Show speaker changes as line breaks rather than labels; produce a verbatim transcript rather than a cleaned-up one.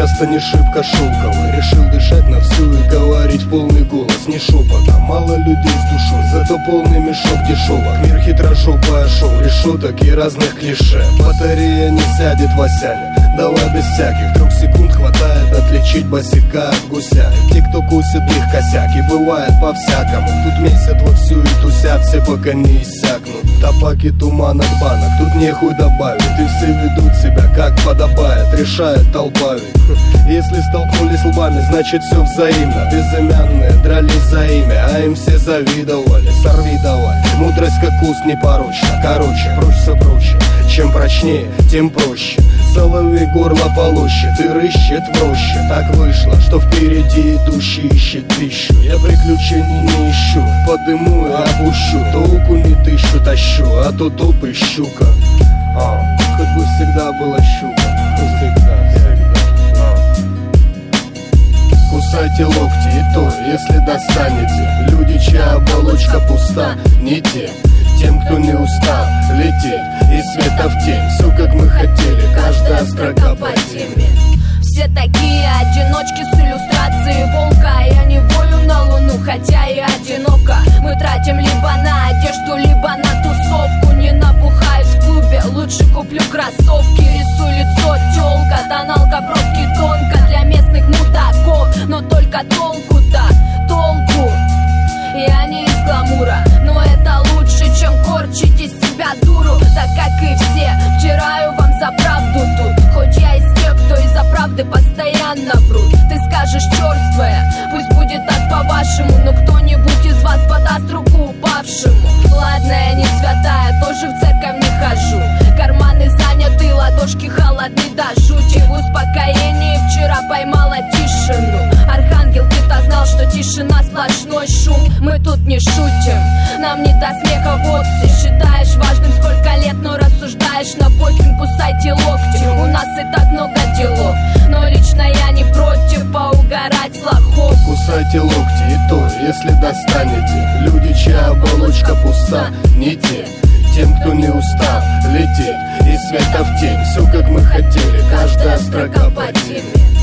часто не шибко шелковый. Решил дышать на всю и говорить в полный голос, не шепотом. Мало людей с душой, зато полный мешок дешевок. Мир хитрожопое шоу, решеток и разных клише. Батарея не сядет в осяне, давай без всяких. Трех секунд хватает отличить босика от гуся. И те, кто кусит их косяки, бывает по-всякому. Тут месяц вовсю и тусят, все пока не иссякнут. Топак и туман от банок, тут нехуй добавить. И все ведут себя как подобает, решает толпа ведь. Если столкнулись лбами, значит все взаимно. Безымянные дрались за имя, а им все завидовали. Сорви давай, мудрость как куст непорочна. Короче, проще все проще, чем прочнее, тем проще. Соловей горло полощет и рыщет в роще. Так вышло, что впереди идущий ищет пищу. Я приключений не ищу, подыму и опущу. Толку не тыщу, тащу, а то топ и щука. а, Хоть бы всегда была щука. Всегда, всегда а. Кусайте локти и то, если достанете. Люди, чья оболочка пуста, не те. Тем, кто не устал лететь из света в тень. Все как мы хотели, каждая строка по теме.
Все такие одиночки с иллюстрацией волка. Я не вою на луну, хотя и одиноко. Мы тратим либо на одежду, либо на тусовку. Не набухаюсь в клубе, лучше куплю кроссовки. Рисуй лицо, тёлка, тоналка, бровки тонко. Для местных мудаков, но только толку-то, толку. Я не из гламура, но это лучше, чем корчить из себя дуру. Так как и все, втираю вам за правду тут. Хоть я из тех, кто из-за правды постоянно врут. Ты скажешь черствая, пусть будет так по-вашему. Но кто-нибудь из вас подаст руку упавшему. Ладно, я не святая, тоже в церковь не хожу. Карманы заняты, ладошки холодны до жути. В успокоении вчера поймала тишину. Архангел, ты-то знал, что тишина сплошной шум. Мы тут не шутим, нам не до смеха вовсе. Считаешь важным сколько лет, но рассуждаешь на восемь. Кусайте локти, у нас и так много делов. Но лично я не против поугарать с лохов.
Кусайте локти и то, если достанете. Люди, чья оболочка пуста, не те. Тем, кто не устал лететь из света в тень. Все как мы хотели, каждая строка по теме.